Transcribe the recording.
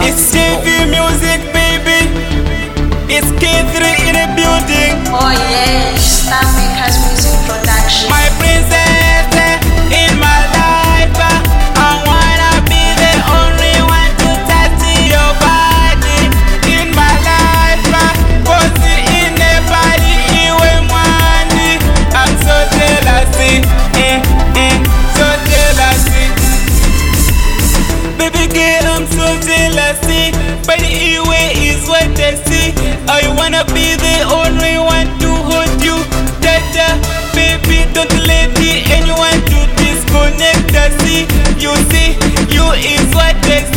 It's JV Music, baby. It's K3 in the building. Oh yeah, Star Makers Music Production. My princess in my life. I wanna be the only one to touch your body in my life. Cause in the body, iwe mwani. I'm so jealousy, so jealousy. Baby girl, I'm so jealousy. But the way is what I see. I wanna be the only one to hold you. Dada, baby, don't let anyone to disconnect us. See, you is what I